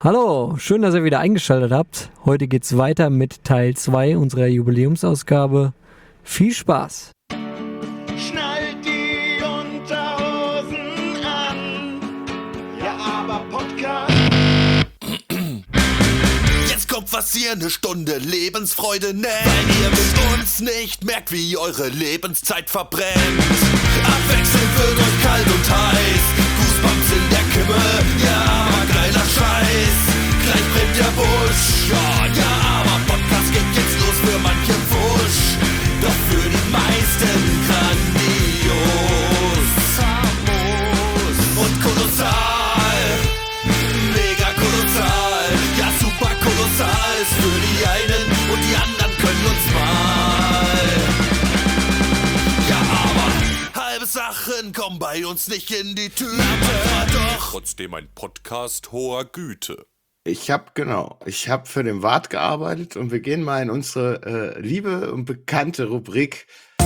Hallo, schön, dass ihr wieder eingeschaltet habt. Heute geht's weiter mit Teil 2 unserer Jubiläumsausgabe. Viel Spaß! Schnallt die Unterhosen an. Ja, aber Podcast. Jetzt kommt was ihr eine Stunde Lebensfreude nennt, weil ihr mit uns nicht merkt, wie eure Lebenszeit verbrennt. Abwechselnd wird euch kalt und heiß, Goosebumps in der Kimme, ja, aber geiler Scheiß. Gleich brennt der Busch, ja, aber Podcast geht jetzt los für manche Wusch. Doch für die meisten grandios, famos und kolossal. Mega kolossal, ja super kolossal ist für die einen und die anderen können uns mal. Ja, aber halbe Sachen kommen bei uns nicht in die Tüte. Doch trotzdem ein Podcast hoher Güte. Ich habe für den Wart gearbeitet und wir gehen mal in unsere liebe und bekannte Rubrik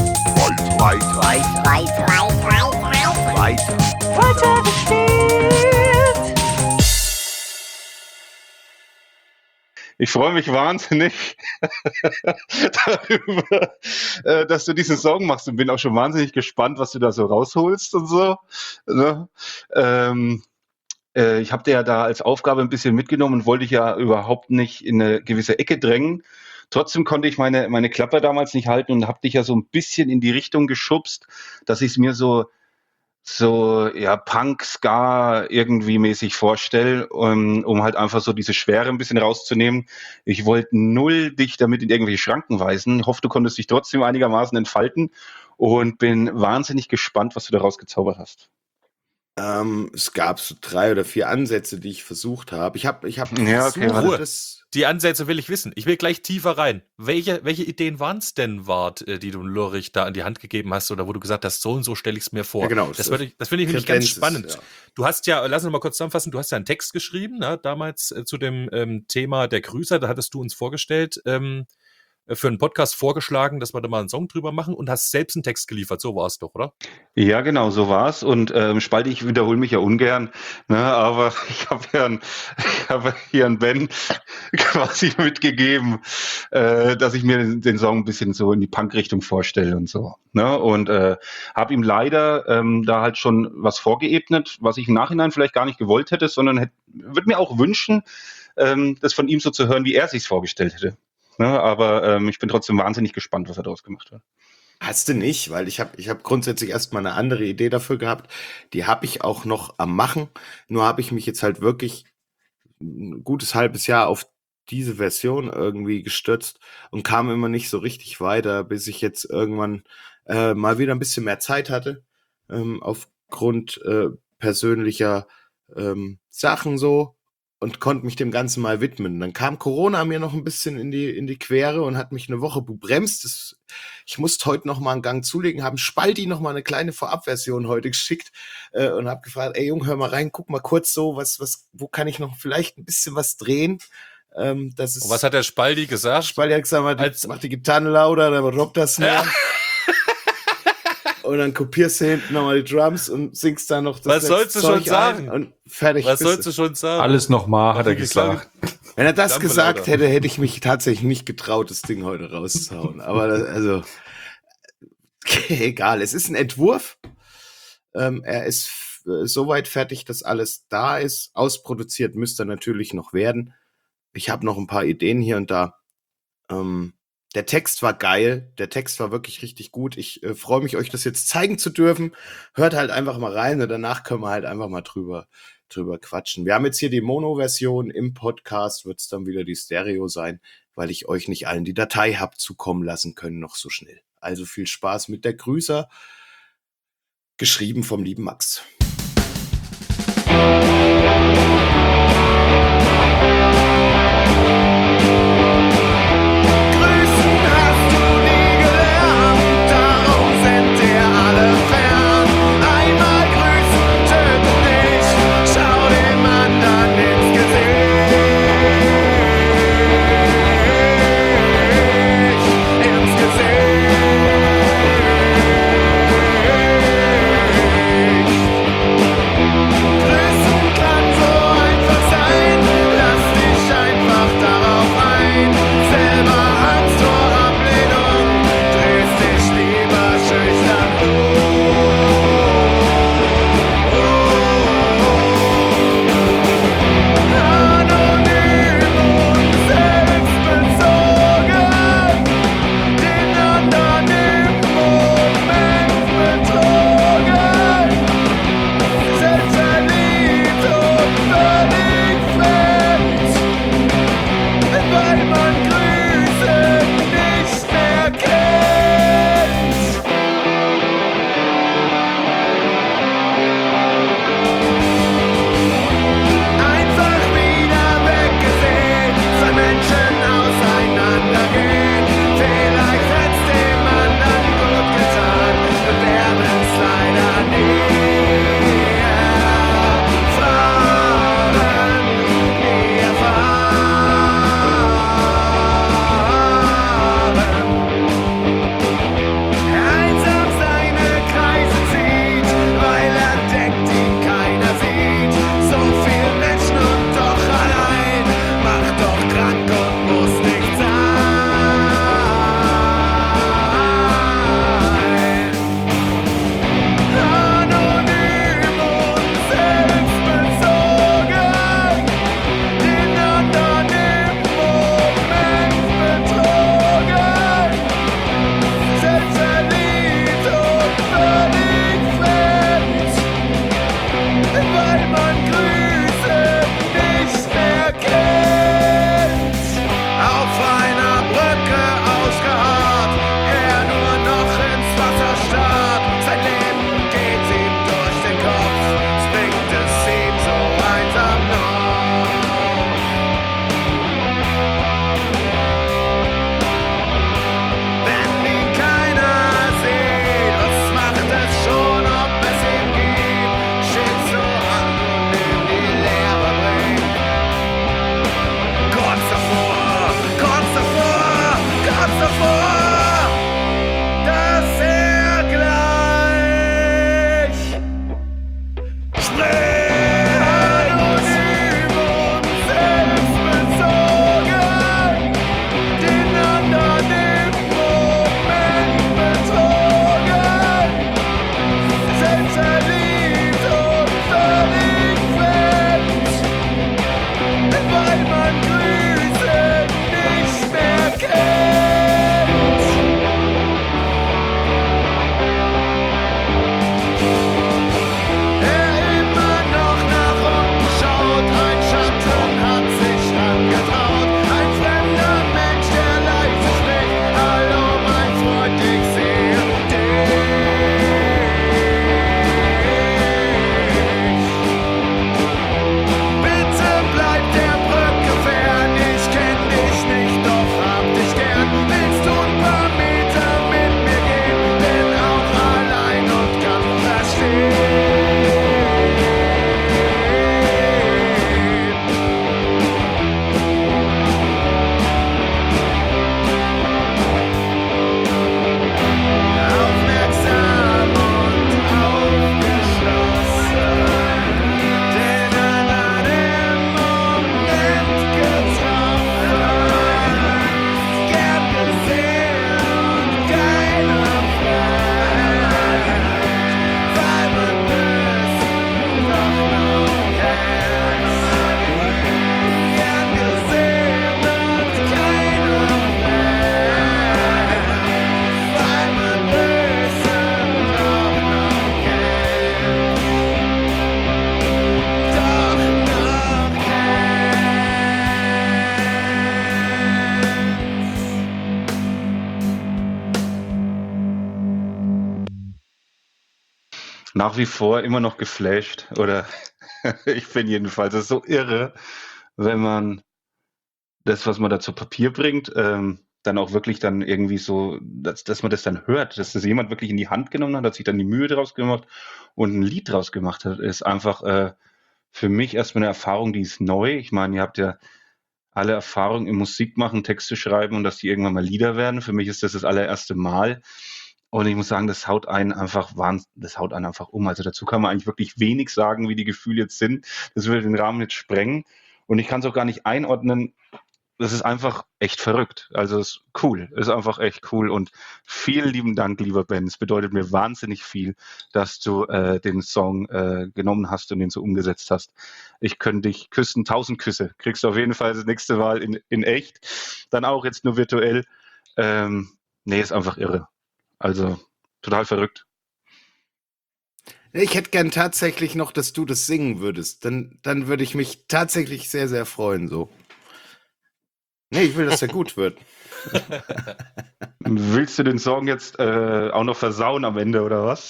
Weiter gespielt. Ich freue mich wahnsinnig darüber, dass du diesen Song machst und bin auch schon wahnsinnig gespannt, was du da so rausholst und so. Ne? Ich habe dir ja da als Aufgabe ein bisschen mitgenommen und wollte dich ja überhaupt nicht in eine gewisse Ecke drängen. Trotzdem konnte ich meine Klappe damals nicht halten und habe dich ja so ein bisschen in die Richtung geschubst, dass ich es mir so ja, Punk, Ska irgendwie mäßig vorstelle, um halt einfach so diese Schwere ein bisschen rauszunehmen. Ich wollte null dich damit in irgendwelche Schranken weisen. Ich hoffe, du konntest dich trotzdem einigermaßen entfalten und bin wahnsinnig gespannt, was du daraus gezaubert hast. Es gab so 3 oder 4 Ansätze, die ich versucht habe. Ich habe ja, okay, Ruhe. Die Ansätze will ich wissen. Ich will gleich tiefer rein. Welche Ideen waren es denn, Wart, die du Lurich da an die Hand gegeben hast oder wo du gesagt hast, so und so stelle ich es mir vor? Ja, genau. Das finde ich nämlich ganz spannend. Ja. Du hast ja, lass uns mal kurz zusammenfassen, du hast ja einen Text geschrieben, ne, damals zu dem Thema der Grüßer, da hattest du uns vorgestellt, für einen Podcast vorgeschlagen, dass wir da mal einen Song drüber machen und hast selbst einen Text geliefert. So war es doch, oder? Ja, genau, so war es. Und Spalte, ich wiederhole mich ja ungern, ne, aber ich habe hier an Ben quasi mitgegeben, dass ich mir den Song ein bisschen so in die Punk-Richtung vorstelle und so. Ne? Und habe ihm leider da halt schon was vorgeebnet, was ich im Nachhinein vielleicht gar nicht gewollt hätte, sondern würde mir auch wünschen, das von ihm so zu hören, wie er sich's vorgestellt hätte. Ne, aber ich bin trotzdem wahnsinnig gespannt, was er daraus gemacht hat. Hast du nicht, weil ich hab grundsätzlich erstmal eine andere Idee dafür gehabt. Die habe ich auch noch am Machen. Nur habe ich mich jetzt halt wirklich ein gutes halbes Jahr auf diese Version irgendwie gestürzt und kam immer nicht so richtig weiter, bis ich jetzt irgendwann mal wieder ein bisschen mehr Zeit hatte, aufgrund persönlicher Sachen so. Und konnte mich dem Ganzen mal widmen. Dann kam Corona mir noch ein bisschen in die Quere und hat mich eine Woche bebremst. Ich musste heute noch mal einen Gang zulegen, haben Spalti noch mal eine kleine Vorabversion heute geschickt und habe gefragt, ey Junge, hör mal rein, guck mal kurz so, wo kann ich noch vielleicht ein bisschen was drehen? Und was hat der Spalti gesagt? Spalti hat gesagt, mach die Gitarre lauter, dann robbt das näher. Ja. Und dann kopierst du hinten nochmal die Drums und singst dann noch das Was sollst du schon sagen? Und fertig. Was sollst du schon sagen? Alles nochmal, hat er gesagt. Wenn er das gesagt hätte, hätte ich mich tatsächlich nicht getraut, das Ding heute rauszuhauen. Aber egal. Es ist ein Entwurf. Er ist soweit fertig, dass alles da ist. Ausproduziert müsste er natürlich noch werden. Ich habe noch ein paar Ideen hier und da. Der Text war geil, der Text war wirklich richtig gut. Ich freue mich, euch das jetzt zeigen zu dürfen. Hört halt einfach mal rein und danach können wir halt einfach mal drüber quatschen. Wir haben jetzt hier die Mono-Version, im Podcast wird es dann wieder die Stereo sein, weil ich euch nicht allen die Datei hab zukommen lassen können, noch so schnell. Also viel Spaß mit der Grüßer, geschrieben vom lieben Max. nach wie vor immer noch geflasht. Oder ich bin jedenfalls, das ist so irre, wenn man das, was man da zu Papier bringt, dann auch wirklich dann irgendwie so, dass man das dann hört, dass das jemand wirklich in die Hand genommen hat sich dann die Mühe draus gemacht und ein Lied draus gemacht hat, ist einfach für mich erstmal eine Erfahrung, die ist neu. Ich meine, ihr habt ja alle Erfahrung im Musikmachen, Texte schreiben und dass die irgendwann mal Lieder werden. Für mich ist das allererste Mal. Und ich muss sagen, das haut einen einfach um. Also dazu kann man eigentlich wirklich wenig sagen, wie die Gefühle jetzt sind. Das würde den Rahmen jetzt sprengen. Und ich kann es auch gar nicht einordnen. Das ist einfach echt verrückt. Also es ist cool. Es ist einfach echt cool. Und vielen lieben Dank, lieber Ben. Es bedeutet mir wahnsinnig viel, dass du den Song genommen hast und den so umgesetzt hast. Ich könnte dich küssen, 1000 Küsse. Kriegst du auf jeden Fall das nächste Mal in echt. Dann auch jetzt nur virtuell. Ist einfach irre. Also total verrückt. Ich hätte gern tatsächlich noch, dass du das singen würdest. Dann würde ich mich tatsächlich sehr, sehr freuen, so. Nee, ich will, dass der gut wird. Willst du den Song jetzt auch noch versauen am Ende, oder was?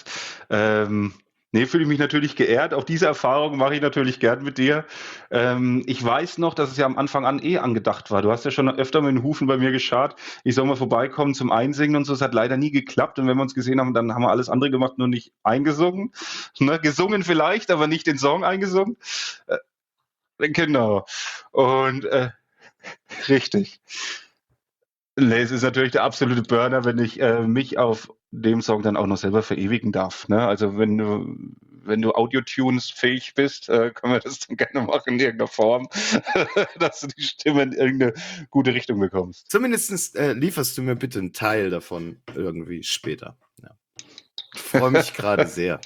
Fühle ich mich natürlich geehrt. Auch diese Erfahrung mache ich natürlich gern mit dir. Ich weiß noch, dass es ja am Anfang an angedacht war. Du hast ja schon öfter mit den Hufen bei mir geschart. Ich soll mal vorbeikommen zum Einsingen und so. Es hat leider nie geklappt. Und wenn wir uns gesehen haben, dann haben wir alles andere gemacht, nur nicht eingesungen. Ne? Gesungen vielleicht, aber nicht den Song eingesungen. Genau. Und richtig. Nee, es ist natürlich der absolute Burner, wenn ich mich auf dem Song dann auch noch selber verewigen darf. Ne? Also wenn du Audio-Tunes fähig bist, können wir das dann gerne machen in irgendeiner Form, dass du die Stimme in irgendeine gute Richtung bekommst. Zumindest lieferst du mir bitte einen Teil davon irgendwie später. Ja. Ich freue mich gerade sehr.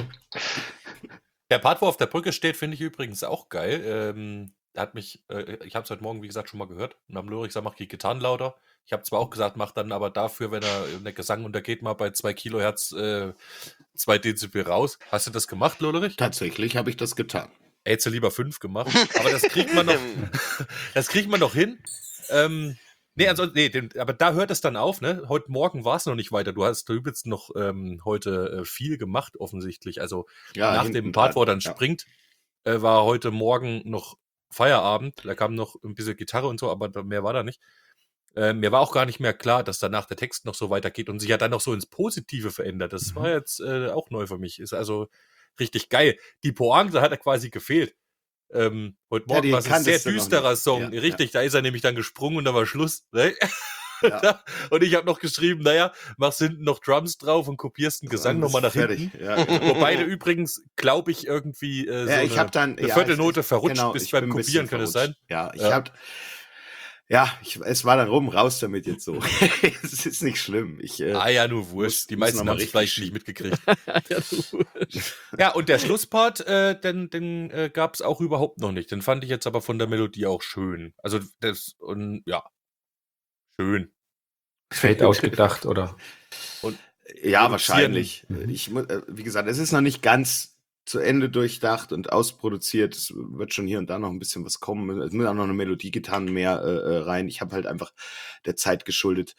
Der Part, wo auf der Brücke steht, finde ich übrigens auch geil. Ich habe es heute Morgen, wie gesagt, schon mal gehört. Und am Lyrik gesagt, mach die Gitarren lauter. Ich habe zwar auch gesagt, mach dann aber dafür, wenn der Gesang untergeht, mal bei 2 Kilohertz 2 Dezibel raus. Hast du das gemacht, Lollerich? Tatsächlich habe ich das getan. Hättest du lieber 5 gemacht. Aber das kriegt man noch, hin. Aber da hört es dann auf, ne? Heute Morgen war es noch nicht weiter. Du hast übelst noch heute viel gemacht, offensichtlich. Also nach dem Part, wo er dann springt, war heute Morgen noch Feierabend. Da kam noch ein bisschen Gitarre und so, aber mehr war da nicht. Mir war auch gar nicht mehr klar, dass danach der Text noch so weitergeht und sich ja dann noch so ins Positive verändert. Das war jetzt auch neu für mich. Ist also richtig geil. Die Pointe hat er quasi gefehlt. Heute Morgen war es ein sehr düsterer Song. Ja, richtig, da ist er nämlich dann gesprungen und da war Schluss. Ne? Ja. Und ich habe noch geschrieben, machst hinten noch Drums drauf und kopierst den Gesang nochmal nach hinten. Ja, genau. Wobei du übrigens, glaube ich, irgendwie eine Viertelnote verrutscht bist beim Kopieren, kann es sein? Ja, es war dann raus damit jetzt so. Es ist nicht schlimm. Nur wurscht. Die meisten haben es vielleicht nicht mitgekriegt. Ja, und der Schlusspart, den gab es auch überhaupt noch nicht. Den fand ich jetzt aber von der Melodie auch schön. Also schön. Fade ausgedacht, oder? Ja, wahrscheinlich. Wie gesagt, es ist noch nicht ganz zu Ende durchdacht und ausproduziert. Es wird schon hier und da noch ein bisschen was kommen. Es muss auch noch eine Melodiegitarre mehr rein. Ich habe halt einfach der Zeit geschuldet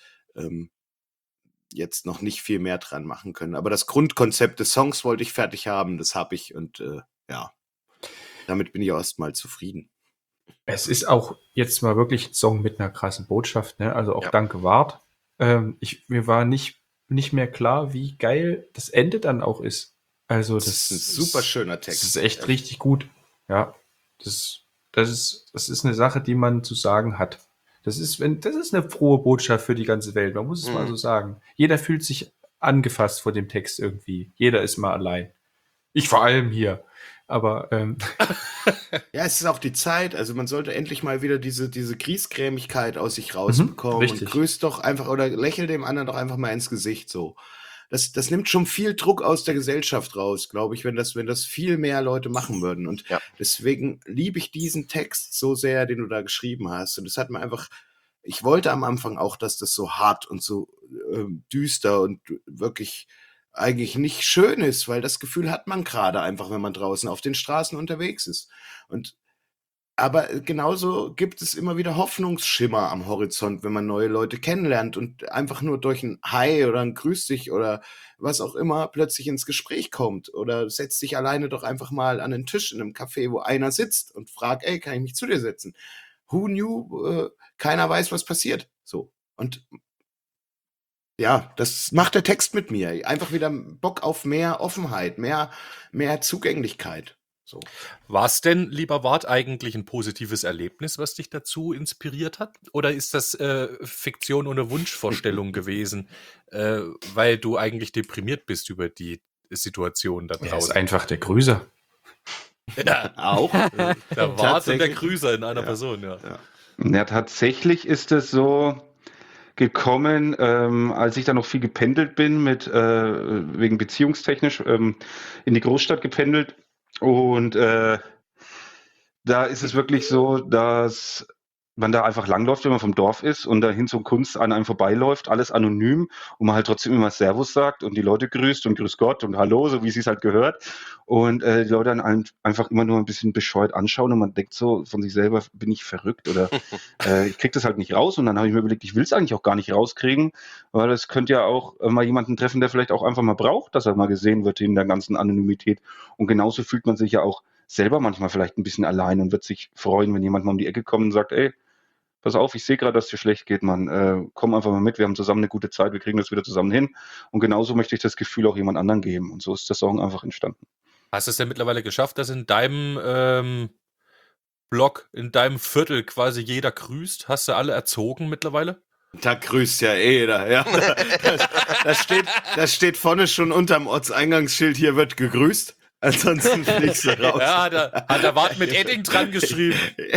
jetzt noch nicht viel mehr dran machen können. Aber das Grundkonzept des Songs wollte ich fertig haben. Das habe ich und damit bin ich auch erstmal zufrieden. Es ist auch jetzt mal wirklich ein Song mit einer krassen Botschaft, ne? Also auch danke Wart. Mir war nicht mehr klar, wie geil das Ende dann auch ist. Also das ist ein super schöner Text. Das ist echt richtig gut. Ja, das ist eine Sache, die man zu sagen hat. Das ist eine frohe Botschaft für die ganze Welt. Man muss es mal so sagen. Jeder fühlt sich angefasst vor dem Text irgendwie. Jeder ist mal allein. Ich vor allem hier. Aber ja, es ist auch die Zeit. Also man sollte endlich mal wieder diese Griesgrämigkeit aus sich rausbekommen und grüßt doch einfach oder lächelt dem anderen doch einfach mal ins Gesicht so. Das nimmt schon viel Druck aus der Gesellschaft raus, glaube ich, wenn das viel mehr Leute machen würden. Und deswegen liebe ich diesen Text so sehr, den du da geschrieben hast. Und das hat mir einfach, ich wollte am Anfang auch, dass das so hart und so düster und wirklich eigentlich nicht schön ist, weil das Gefühl hat man gerade einfach, wenn man draußen auf den Straßen unterwegs ist. Und Aber genauso gibt es immer wieder Hoffnungsschimmer am Horizont, wenn man neue Leute kennenlernt und einfach nur durch ein Hi oder ein Grüß dich oder was auch immer plötzlich ins Gespräch kommt oder setzt sich alleine doch einfach mal an den Tisch in einem Café, wo einer sitzt und fragt, ey, kann ich mich zu dir setzen? Who knew? Keiner weiß, was passiert. So. Und ja, das macht der Text mit mir. Einfach wieder Bock auf mehr Offenheit, mehr Zugänglichkeit. So. War es denn, lieber Wart, eigentlich ein positives Erlebnis, was dich dazu inspiriert hat? Oder ist das Fiktion ohne Wunschvorstellung gewesen, weil du eigentlich deprimiert bist über die Situation da draußen? Er ist einfach der Grüßer. Ja, auch. Der Wart und der Grüßer in einer Person, ja. Ja, tatsächlich ist es so gekommen, als ich da noch viel gependelt bin, wegen beziehungstechnisch in die Großstadt gependelt. Und da ist es wirklich so, dass man da einfach langläuft, wenn man vom Dorf ist und dahin zur Kunst an einem vorbeiläuft, alles anonym und man halt trotzdem immer Servus sagt und die Leute grüßt und Grüß Gott und Hallo, so wie es sich halt gehört. Und die Leute dann einfach immer nur ein bisschen bescheuert anschauen und man denkt so von sich selber, bin ich verrückt oder ich krieg das halt nicht raus. Und dann habe ich mir überlegt, ich will es eigentlich auch gar nicht rauskriegen, weil es könnte ja auch mal jemanden treffen, der vielleicht auch einfach mal braucht, dass er mal gesehen wird in der ganzen Anonymität. Und genauso fühlt man sich ja auch selber manchmal vielleicht ein bisschen allein und wird sich freuen, wenn jemand mal um die Ecke kommt und sagt, ey, pass auf, ich sehe gerade, dass es dir schlecht geht, Mann. Komm einfach mal mit, wir haben zusammen eine gute Zeit, wir kriegen das wieder zusammen hin. Und genauso möchte ich das Gefühl auch jemand anderen geben. Und so ist der Song einfach entstanden. Hast du es denn mittlerweile geschafft, dass in deinem Blog, in deinem Viertel quasi jeder grüßt? Hast du alle erzogen mittlerweile? Da grüßt ja jeder, ja. Das steht vorne schon unterm Ortseingangsschild, hier wird gegrüßt. Ansonsten fliegst du raus. Ja, hat der Wart mit Edding dran geschrieben.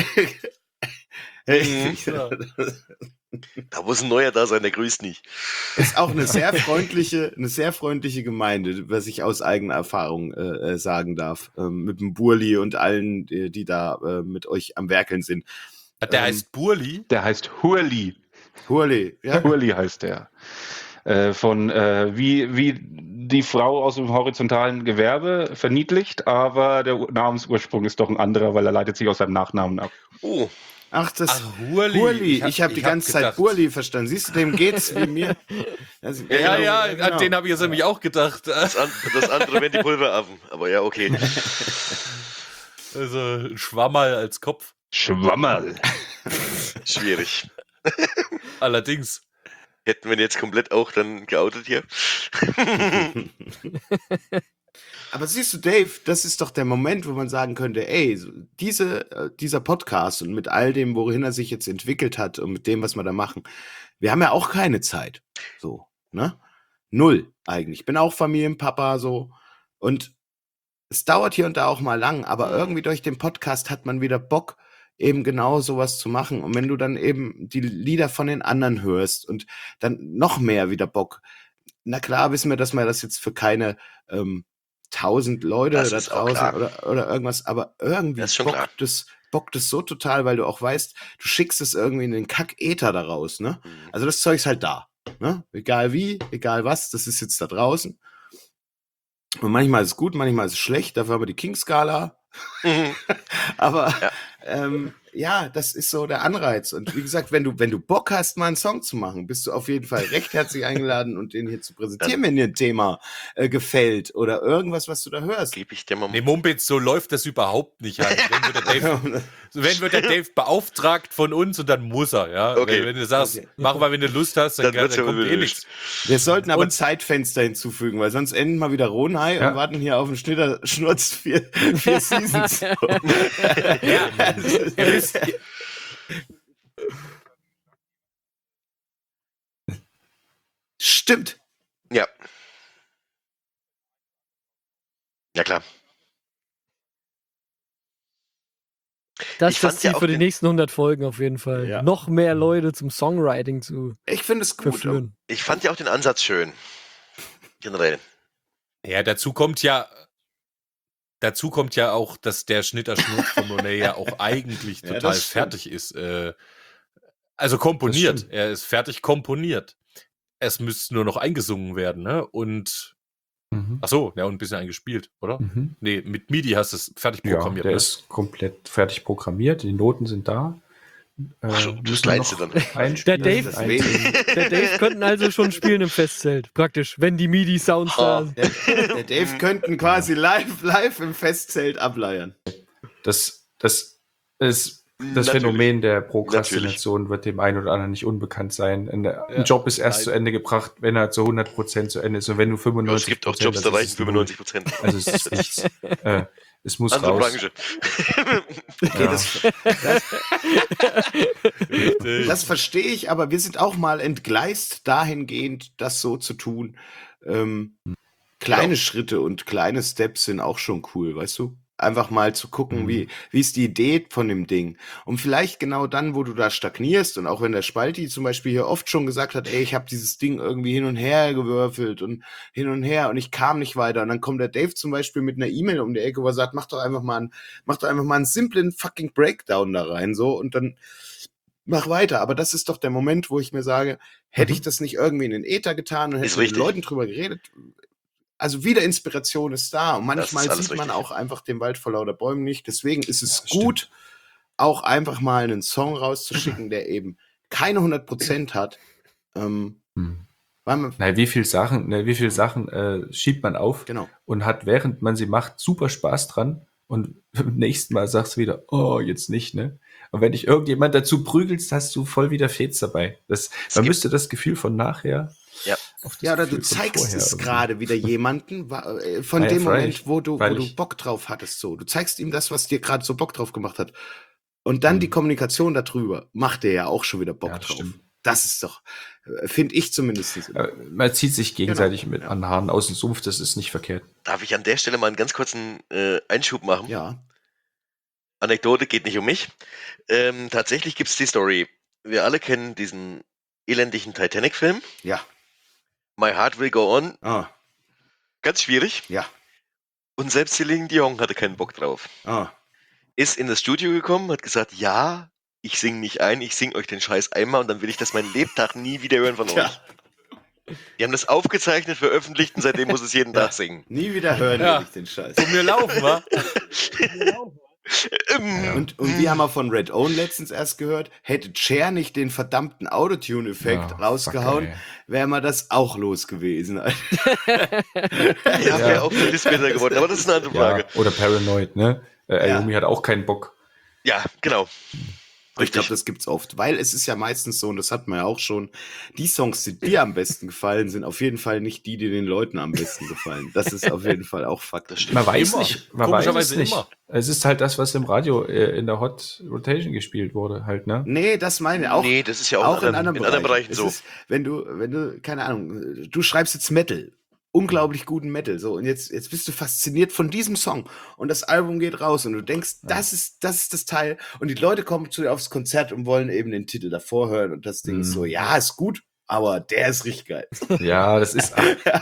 Da muss ein Neuer da sein, der grüßt nicht. Ist auch eine sehr freundliche Gemeinde, was ich aus eigener Erfahrung sagen darf. Mit dem Burli und allen, die da mit euch am Werkeln sind. Der heißt Burli? Der heißt Hurli. Hurli, ja. Hurli heißt der. Wie die Frau aus dem horizontalen Gewerbe verniedlicht, aber der Namensursprung ist doch ein anderer, weil er leitet sich aus seinem Nachnamen ab. Oh. Ach, Hurli. Hurli. Ich habe die ganze Zeit Burli verstanden. Siehst du, dem geht's wie mir. Ja, genau. An den habe ich jetzt nämlich auch gedacht. Das andere wären die Pulveraffen, aber ja, okay. Also ein Schwammerl als Kopf. Schwammerl. Schwierig. Allerdings. Hätten wir ihn jetzt komplett auch dann geoutet hier. Aber siehst du, Dave, das ist doch der Moment, wo man sagen könnte, ey, dieser Podcast und mit all dem, wohin er sich jetzt entwickelt hat und mit dem, was wir da machen, wir haben ja auch keine Zeit. So, ne? Null eigentlich. Ich bin auch Familienpapa so und es dauert hier und da auch mal lang, aber irgendwie durch den Podcast hat man wieder Bock, eben genau sowas zu machen. Und wenn du dann eben die Lieder von den anderen hörst und dann noch mehr wieder Bock. Na klar wissen wir, dass man das jetzt für keine 1000 Leute da draußen oder irgendwas, aber irgendwie bockt es so total, weil du auch weißt, du schickst es irgendwie in den Kack-Äther daraus, ne? Also das Zeug ist halt da, ne? Egal wie, egal was, das ist jetzt da draußen. Und manchmal ist es gut, manchmal ist es schlecht, dafür haben wir die King-Skala. Aber ja, das ist so der Anreiz. Und wie gesagt, wenn du Bock hast, mal einen Song zu machen, bist du auf jeden Fall recht herzlich eingeladen und den hier zu präsentieren, wenn dir ein Thema gefällt oder irgendwas, was du da hörst. Gebe ich dir mal. Nee, Mumpitz, so läuft das überhaupt nicht. Halt. Wenn wird der Dave beauftragt von uns und dann muss er. Ja? Okay. Wenn du sagst, mach mal, wenn du Lust hast, dann kommt eh nichts. Wir sollten aber Zeitfenster hinzufügen, weil sonst enden wir wieder Ronhai und warten hier auf den Schnurz 4 Seasons. Ja, Stimmt. Ja. Ja, klar. Das ist das Ziel für die nächsten 100 Folgen auf jeden Fall. Ja. Noch mehr Leute zum Songwriting zu Ich finde es gut. verführen. Ich fand ja auch den Ansatz schön. Generell. Ja, dazu kommt ja auch, dass der Schnitterschnurz von Monet ja auch eigentlich total fertig ist. Also komponiert. Er ist fertig komponiert. Es müsste nur noch eingesungen werden, ne? Und Ach so, ja, und ein bisschen eingespielt, oder? Mhm. Nee, mit MIDI hast du es fertig programmiert. Ja, der ist komplett fertig programmiert, die Noten sind da. Das kleinste dann. Der Dave könnten also schon spielen im Festzelt, praktisch, wenn die MIDI-Sounds da sind. Der Dave könnten quasi live im Festzelt ableiern. Das ist das Phänomen der Prokrastination wird dem einen oder anderen nicht unbekannt sein. Ein Job ist erst zu Ende gebracht, wenn er zu 100% zu Ende ist. Und wenn du 95%... Es gibt auch Jobs, da reichen 95%. Also es ist nichts. Es muss Andere raus. Branche. Okay, das verstehe ich, aber wir sind auch mal entgleist dahingehend, das so zu tun. Kleine Schritte und kleine Steps sind auch schon cool, weißt du? Einfach mal zu gucken, wie ist die Idee von dem Ding. Und vielleicht genau dann, wo du da stagnierst und auch wenn der Spalti zum Beispiel hier oft schon gesagt hat, ey, ich habe dieses Ding irgendwie hin und her gewürfelt und hin und her und ich kam nicht weiter. Und dann kommt der Dave zum Beispiel mit einer E-Mail um die Ecke, wo er sagt, mach doch einfach mal einen simplen fucking Breakdown da rein, so, und dann mach weiter. Aber das ist doch der Moment, wo ich mir sage, hätte ich das nicht irgendwie in den Äther getan und hätte mit den Leuten drüber geredet. Also wieder Inspiration ist da und manchmal sieht man auch einfach den Wald vor lauter Bäumen nicht. Deswegen ist es gut, auch einfach mal einen Song rauszuschicken, der eben keine 100% hat. Wie viele Sachen schiebt man auf und hat, während man sie macht, super Spaß dran und beim nächsten Mal sagst du wieder, oh, jetzt nicht, ne? Und wenn dich irgendjemand dazu prügelst, hast du voll wieder Fets dabei. Man müsste das Gefühl von nachher... Ja, oder du zeigst es gerade wieder jemanden von dem Moment, wo du Bock drauf hattest. So, du zeigst ihm das, was dir gerade so Bock drauf gemacht hat. Und dann die Kommunikation darüber macht dir ja auch schon wieder Bock drauf. Stimmt. Das ist doch, finde ich zumindest. Man zieht sich gegenseitig mit an Haaren aus dem Sumpf, das ist nicht verkehrt. Darf ich an der Stelle mal einen ganz kurzen Einschub machen? Ja. Anekdote, geht nicht um mich. Tatsächlich gibt es die Story. Wir alle kennen diesen elendigen Titanic-Film. Ja. My Heart Will Go On. Ah. Ganz schwierig. Ja. Und selbst Celine Dion hatte keinen Bock drauf. Ah. Ist in das Studio gekommen, hat gesagt, ja, ich singe nicht ein, ich singe euch den Scheiß einmal und dann will ich das meinen Lebtag nie wieder hören von euch. Die haben das aufgezeichnet, veröffentlicht und seitdem muss es jeden Tag singen. Nie wieder hören will ich den Scheiß. Von mir laufen, wa? Und wir haben auch von Red Own letztens erst gehört, hätte Cher nicht den verdammten Autotune-Effekt rausgehauen, wäre mal das auch los gewesen. Wäre auch ein bisschen besser geworden, aber das ist eine andere Frage. Oder Paranoid, ne? Ayumi hat auch keinen Bock. Ja, genau. Ich glaube, das gibt's oft, weil es ist ja meistens so, und das hat man ja auch schon, die Songs, die dir am besten gefallen, sind auf jeden Fall nicht die den Leuten am besten gefallen. Das ist auf jeden Fall auch Fakt. Man weiß es nicht. Es ist halt das, was im Radio in der Hot Rotation gespielt wurde, halt, ne? Nee, das meine ich auch. Nee, das ist ja auch in anderen Bereichen so. Ist, wenn du, keine Ahnung, du schreibst jetzt Metal, unglaublich guten Metal, so, und jetzt bist du fasziniert von diesem Song und das Album geht raus und du denkst, das ist das Teil und die Leute kommen zu dir aufs Konzert und wollen eben den Titel davor hören und das Ding ist so, ja, ist gut, aber der ist richtig geil. Ja, das ist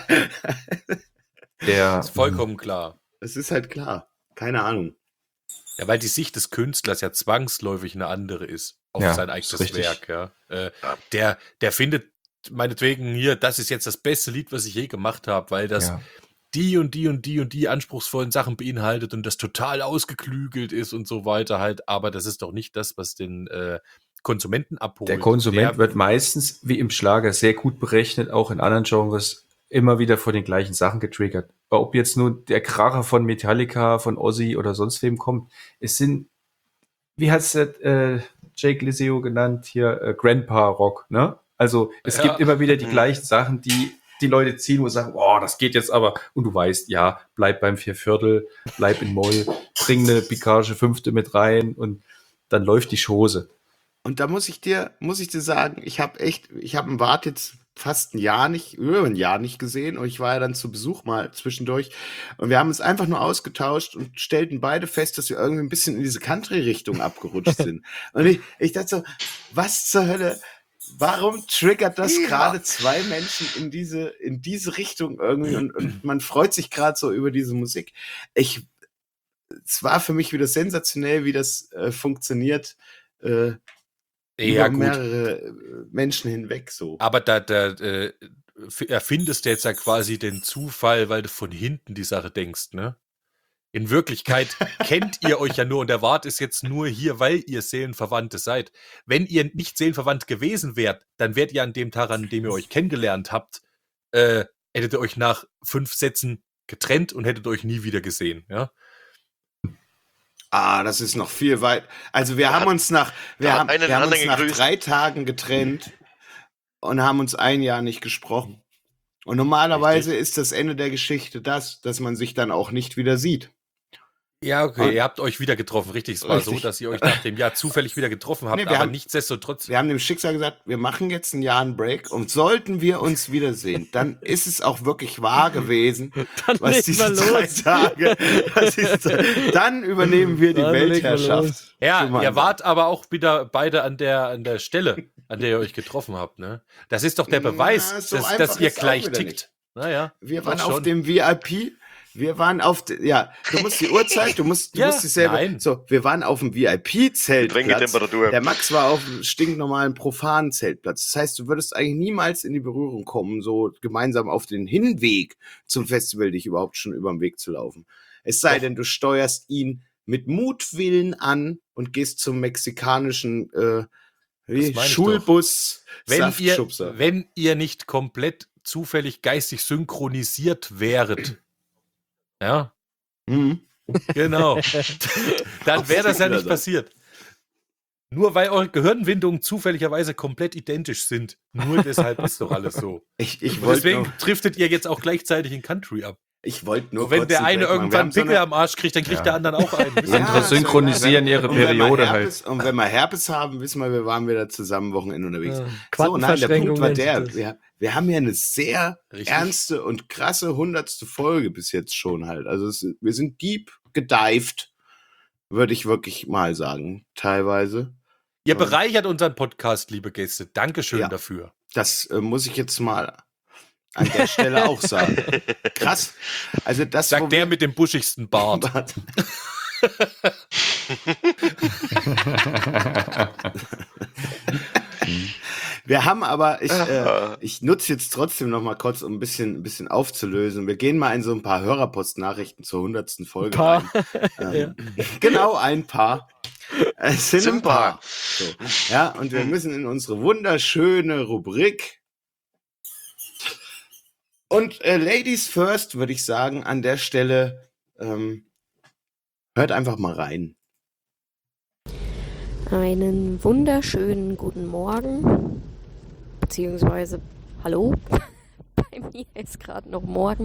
das ist vollkommen klar. Es ist halt klar, keine Ahnung. Ja, weil die Sicht des Künstlers ja zwangsläufig eine andere ist auf sein eigenes Werk. Ja. Der findet meinetwegen hier, das ist jetzt das beste Lied, was ich je gemacht habe, weil das die und die anspruchsvollen Sachen beinhaltet und das total ausgeklügelt ist und so weiter halt, aber das ist doch nicht das, was den Konsumenten abholt. Der Konsument wird meistens, wie im Schlager, sehr gut berechnet, auch in anderen Genres, immer wieder von den gleichen Sachen getriggert. Ob jetzt nur der Kracher von Metallica, von Ozzy oder sonst wem kommt, es sind, wie hat's Jake Liseo genannt, hier Grandpa Rock, ne? Also es gibt immer wieder die gleichen Sachen, die Leute ziehen und sagen, oh, das geht jetzt aber. Und du weißt, ja, bleib beim 4/4, bleib in Moll, bring eine Picage 5. mit rein und dann läuft die Chose. Und da muss ich dir sagen, ich habe einen Wart jetzt fast über ein Jahr nicht gesehen und ich war ja dann zu Besuch mal zwischendurch und wir haben uns einfach nur ausgetauscht und stellten beide fest, dass wir irgendwie ein bisschen in diese Country-Richtung abgerutscht sind. Und ich dachte so, was zur Hölle? Warum triggert das gerade zwei Menschen in diese Richtung irgendwie und man freut sich gerade so über diese Musik? Es war für mich wieder sensationell, wie das funktioniert über mehrere Menschen hinweg so. Aber erfindest jetzt ja quasi den Zufall, weil du von hinten die Sache denkst, ne? In Wirklichkeit kennt ihr euch ja nur und der Wart ist jetzt nur hier, weil ihr Seelenverwandte seid. Wenn ihr nicht seelenverwandt gewesen wärt, dann wärt ihr an dem Tag, an dem ihr euch kennengelernt habt, hättet ihr euch nach 5 Sätzen getrennt und hättet euch nie wieder gesehen, ja? Das ist noch viel weit. Also wir haben uns nach 3 Tagen getrennt und haben uns 1 Jahr nicht gesprochen. Und normalerweise ist das Ende der Geschichte dass man sich dann auch nicht wieder sieht. Ja, okay, ihr habt euch wieder getroffen, richtig. Es war so, dass ihr euch nach dem Jahr zufällig wieder getroffen habt, aber nichtsdestotrotz. Wir haben dem Schicksal gesagt, wir machen jetzt 1 Jahr einen Break und sollten wir uns wiedersehen, dann ist es auch wirklich wahr gewesen, was diese 3 Tage, dann übernehmen wir die Weltherrschaft. Ja, ihr wart aber auch wieder beide an der Stelle, an der ihr euch getroffen habt, ne? Das ist doch der Beweis, dass ihr gleich tickt. Naja. Wir waren auf dem VIP. Wir waren du musst die Uhrzeit, du musst dich selber. Nein. So, wir waren auf dem VIP-Zeltplatz. Der Max war auf dem stinknormalen profanen Zeltplatz. Das heißt, du würdest eigentlich niemals in die Berührung kommen, so gemeinsam auf den Hinweg zum Festival dich überhaupt schon über den Weg zu laufen. Es sei denn, du steuerst ihn mit Mutwillen an und gehst zum mexikanischen Schulbus. Wenn ihr nicht komplett zufällig geistig synchronisiert wäret, ja, genau, dann wäre das ja nicht passiert. Nur weil eure Gehirnwindungen zufälligerweise komplett identisch sind. Nur deshalb ist doch alles so. Deswegen driftet ihr jetzt auch gleichzeitig in Country ab. Ich wollte nur. Wenn der eine irgendwann einen Pickel am Arsch kriegt, dann kriegt der andere auch einen. Andere synchronisieren ihre Periode halt. Und wenn wir Herpes haben, wissen wir waren wieder zusammen Wochenende unterwegs. So, nein, der Punkt war wir haben ja eine sehr ernste und krasse 100. Folge bis jetzt schon halt. Also wir sind deep gedived, würde ich wirklich mal sagen, teilweise. Ihr bereichert unseren Podcast, liebe Gäste. Dankeschön dafür. Das muss ich jetzt mal an der Stelle auch sagen. Krass. Also das sagt der mit dem buschigsten Bart. Wir haben aber, ich nutze jetzt trotzdem noch mal kurz, um ein bisschen aufzulösen. Wir gehen mal in so ein paar Hörerpost-Nachrichten zur 100. Folge rein. Genau, ein paar. Es sind ein paar. So. Ja, und wir müssen in unsere wunderschöne Rubrik. Und Ladies first, würde ich sagen, an der Stelle, hört einfach mal rein. Einen wunderschönen guten Morgen, beziehungsweise hallo, bei mir ist gerade noch morgen.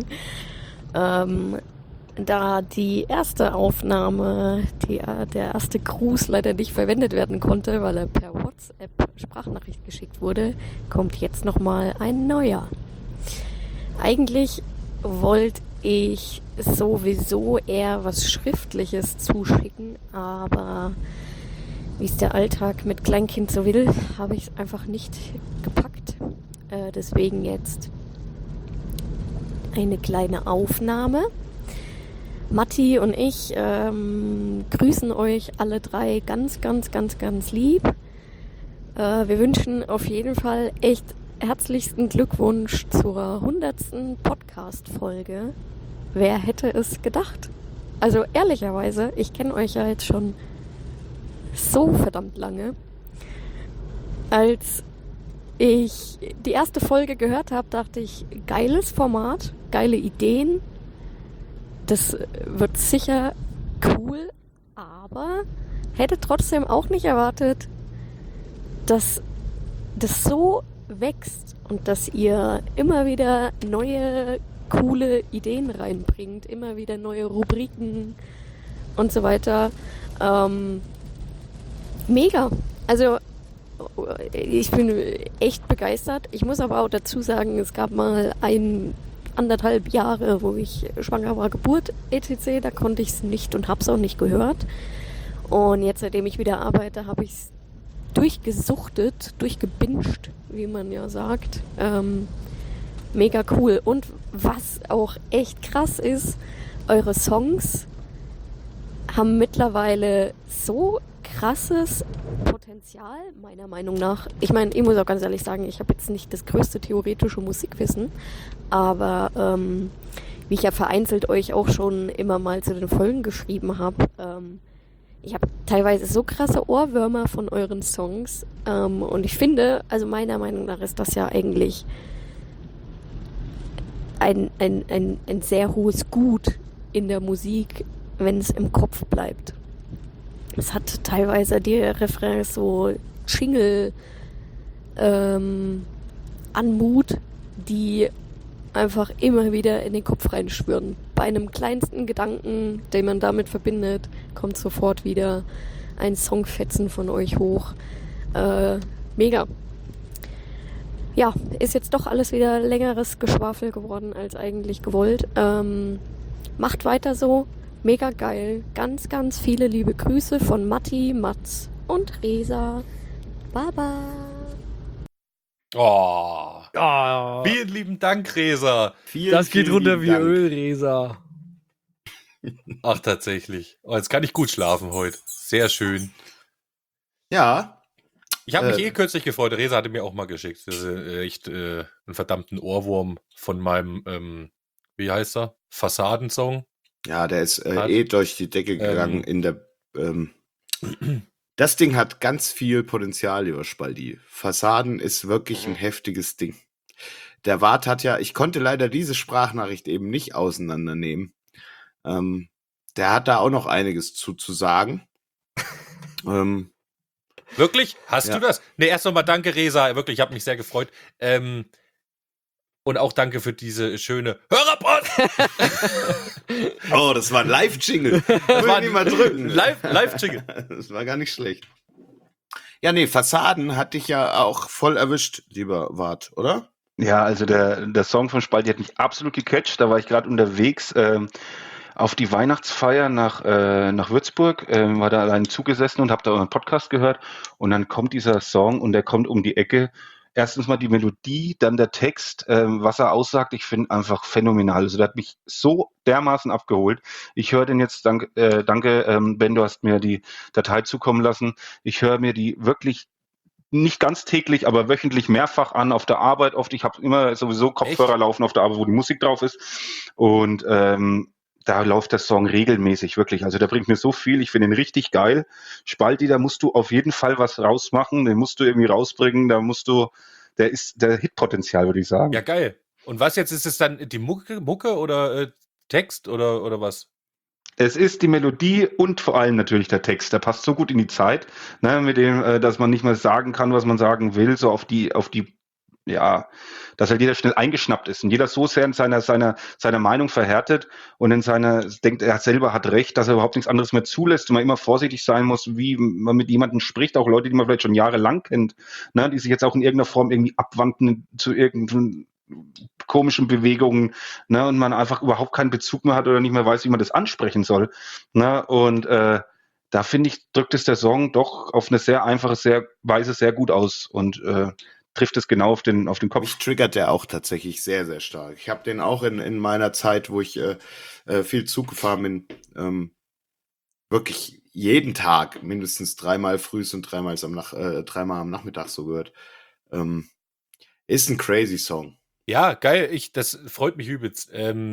Da die erste Aufnahme, der erste Gruß leider nicht verwendet werden konnte, weil er per WhatsApp Sprachnachricht geschickt wurde, kommt jetzt nochmal ein neuer. Eigentlich wollte ich sowieso eher was Schriftliches zuschicken, aber wie es der Alltag mit Kleinkind so will, habe ich es einfach nicht gepackt. Deswegen jetzt eine kleine Aufnahme. Matti und ich grüßen euch alle 3 ganz, ganz, ganz, ganz lieb. Wir wünschen auf jeden Fall echt herzlichsten Glückwunsch zur 100. Podcast-Folge. Wer hätte es gedacht? Also ehrlicherweise, ich kenne euch ja jetzt schon so verdammt lange. Als ich die erste Folge gehört habe, dachte ich, geiles Format, geile Ideen. Das wird sicher cool, aber hätte trotzdem auch nicht erwartet, dass das so wächst und dass ihr immer wieder neue, coole Ideen reinbringt, immer wieder neue Rubriken und so weiter. Mega. Also ich bin echt begeistert. Ich muss aber auch dazu sagen, es gab mal 1,5 Jahre, wo ich schwanger war, Geburt, etc. Da konnte ich es nicht und habe es auch nicht gehört. Und jetzt, seitdem ich wieder arbeite, habe ich es durchgesuchtet, durchgebinged, wie man ja sagt. Mega cool. Und was auch echt krass ist, eure Songs haben mittlerweile so krasses Potenzial. Potenzial, meiner Meinung nach. Ich meine, ich muss auch ganz ehrlich sagen, ich habe jetzt nicht das größte theoretische Musikwissen, aber wie ich ja vereinzelt euch auch schon immer mal zu den Folgen geschrieben habe, ich habe teilweise so krasse Ohrwürmer von euren Songs und ich finde, also meiner Meinung nach ist das ja eigentlich ein sehr hohes Gut in der Musik, wenn es im Kopf bleibt. Es hat teilweise die Refrains so Jingle Anmut, die einfach immer wieder in den Kopf reinschwören. Bei einem kleinsten Gedanken, den man damit verbindet, kommt sofort wieder ein Songfetzen von euch hoch. Mega. Ja, ist jetzt doch alles wieder längeres Geschwafel geworden als eigentlich gewollt. Macht weiter so. Mega geil. Ganz, ganz viele liebe Grüße von Matti, Mats und Resa. Baba. Oh. Vielen lieben Dank, Resa. Das geht runter wie Öl, Resa. Ach, tatsächlich. Oh, jetzt kann ich gut schlafen heute. Sehr schön. Ja. Ich habe mich kürzlich gefreut. Resa hatte mir auch mal geschickt. Das ist echt einen verdammten Ohrwurm von meinem, wie heißt er? Fassadensong. Ja, der ist durch die Decke gegangen in der. Das Ding hat ganz viel Potenzial, lieber Spaldi. Fassaden ist wirklich ein heftiges Ding. Der Wart hat ja, ich konnte leider diese Sprachnachricht eben nicht auseinandernehmen. Der hat da auch noch einiges zu sagen. Wirklich? Hast du das? Ne, erst nochmal danke, Resa. Wirklich, ich habe mich sehr gefreut. Und auch danke für diese schöne Hörerpost. Oh, das war ein Live-Jingle. Wollen wir mal drücken. Live-Jingle. Das war gar nicht schlecht. Ja, nee, Fassaden hat dich ja auch voll erwischt, lieber Wart, oder? Ja, also der Song von Spalti hat mich absolut gecatcht. Da war ich gerade unterwegs auf die Weihnachtsfeier nach Würzburg, war da allein zugesessen und habe da euren Podcast gehört. Und dann kommt dieser Song und der kommt um die Ecke. Erstens mal die Melodie, dann der Text, was er aussagt, ich finde einfach phänomenal. Also der hat mich so dermaßen abgeholt. Ich höre den jetzt, danke Ben, du hast mir die Datei zukommen lassen. Ich höre mir die wirklich nicht ganz täglich, aber wöchentlich mehrfach an, auf der Arbeit oft. Ich habe immer sowieso Kopfhörer laufen auf der Arbeit, wo die Musik drauf ist. Und da läuft der Song regelmäßig, wirklich. Also der bringt mir so viel, ich finde ihn richtig geil. Spalti, da musst du auf jeden Fall was rausmachen, den musst du irgendwie rausbringen, der ist der Hitpotenzial, würde ich sagen. Ja, geil. Und was jetzt, ist es dann die Mucke oder Text oder was? Es ist die Melodie und vor allem natürlich der Text. Der passt so gut in die Zeit, ne, mit dem, dass man nicht mehr sagen kann, was man sagen will, so auf die, ja, dass halt jeder schnell eingeschnappt ist und jeder so sehr in seiner Meinung verhärtet und denkt, er selber hat recht, dass er überhaupt nichts anderes mehr zulässt und man immer vorsichtig sein muss, wie man mit jemandem spricht, auch Leute, die man vielleicht schon jahrelang kennt, ne, die sich jetzt auch in irgendeiner Form irgendwie abwandten zu irgendeinen komischen Bewegungen, ne, und man einfach überhaupt keinen Bezug mehr hat oder nicht mehr weiß, wie man das ansprechen soll, ne, und da finde ich, drückt es der Song doch auf eine sehr einfache Weise sehr gut aus und trifft es genau auf den Kopf. Mich triggert der auch tatsächlich sehr, sehr stark. Ich habe den auch in meiner Zeit, wo ich viel Zug gefahren bin, wirklich jeden Tag mindestens 3-mal frühs und 3-mal am Nachmittag so gehört. Ist ein crazy Song. Ja, geil. Das freut mich übelst.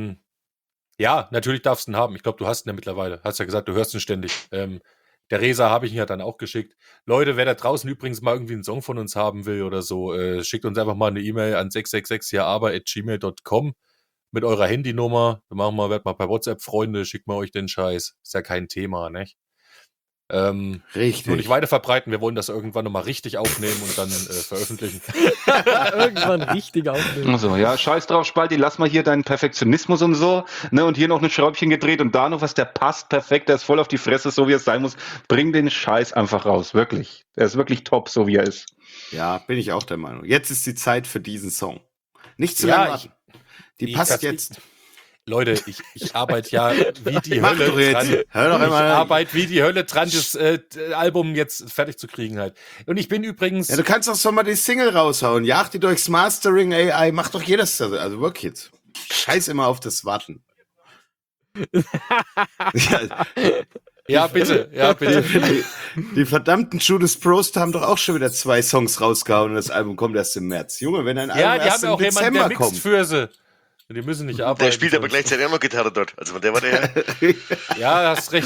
Ja, natürlich darfst du ihn haben. Ich glaube, du hast ihn ja mittlerweile. Hast ja gesagt, du hörst ihn ständig. Der Resa habe ich ihn ja dann auch geschickt. Leute, wer da draußen übrigens mal irgendwie einen Song von uns haben will oder so, schickt uns einfach mal eine E-Mail an 666jaaber@gmail.com mit eurer Handynummer. Werdet mal per WhatsApp Freunde, schickt mal euch den Scheiß. Ist ja kein Thema, nicht? Richtig. Nur nicht weiter verbreiten. Wir wollen das irgendwann nochmal richtig aufnehmen und dann veröffentlichen. Irgendwann richtig aufnehmen. Also, ja, scheiß drauf, Spalti, lass mal hier deinen Perfektionismus und so, ne, und hier noch ein Schräubchen gedreht und da noch was, der passt perfekt, der ist voll auf die Fresse, so wie es sein muss. Bring den Scheiß einfach raus, wirklich. Der ist wirklich top, so wie er ist. Ja, bin ich auch der Meinung. Jetzt ist die Zeit für diesen Song. Nicht zu lange warten. Die passt jetzt. Leute, ich arbeite ja wie die Hölle dran. Hör doch einmal. Ich arbeite wie die Hölle dran, das Album jetzt fertig zu kriegen halt. Und ich bin übrigens... Ja, du kannst doch schon mal die Single raushauen. Jag die durchs Mastering AI, mach doch jedes. Also wirklich jetzt. Scheiß immer auf das Warten. Ja, bitte. Die verdammten Judas Priest haben doch auch schon wieder 2 Songs rausgehauen und das Album kommt erst im März. Junge, wenn ein Album die erst haben ja auch im jemanden, Dezember der kommt. mixt für sie. Die müssen nicht arbeiten. Der spielt aber gleichzeitig auch noch Gitarre dort. Also von der war der Ja, hast recht.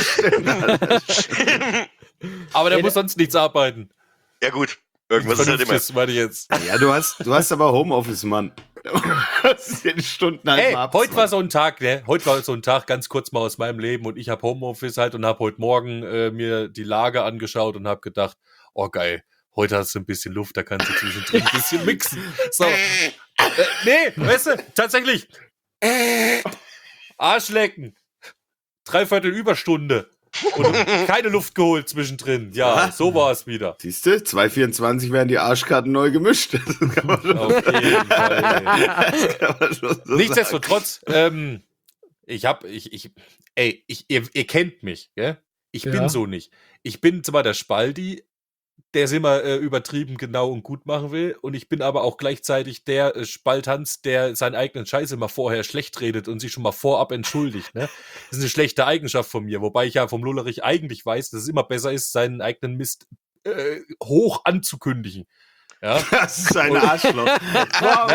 Aber der muss sonst nichts arbeiten. Ja gut, irgendwas ist halt immer. Meine ich jetzt. Ja, du hast aber Homeoffice, Mann. Das ist 10 Stunden halt mal heute war so ein Tag, ne? Heute war so ein Tag, ganz kurz mal aus meinem Leben und ich habe Homeoffice halt und habe heute Morgen mir die Lage angeschaut und habe gedacht, oh geil, heute hast du ein bisschen Luft, da kannst du zwischendrin ein bisschen mixen. So. Nee, weißt du, tatsächlich. Arschlecken. 3/4 Überstunde. Und keine Luft geholt zwischendrin. Ja, so war es wieder. Siehst du, 2,24 werden die Arschkarten neu gemischt. Das kann man schon Auf jeden Fall. das kann man schon so Nichtsdestotrotz, ihr kennt mich, gell? Ich bin so nicht. Ich bin zwar der Spaldi, der es immer übertrieben genau und gut machen will, und ich bin aber auch gleichzeitig der Spalthans, der seinen eigenen Scheiß immer vorher schlecht redet und sich schon mal vorab entschuldigt. Ne? Das ist eine schlechte Eigenschaft von mir, wobei ich ja vom Lullerich eigentlich weiß, dass es immer besser ist, seinen eigenen Mist hoch anzukündigen. Ja? Das ist ein Arschloch. Wow,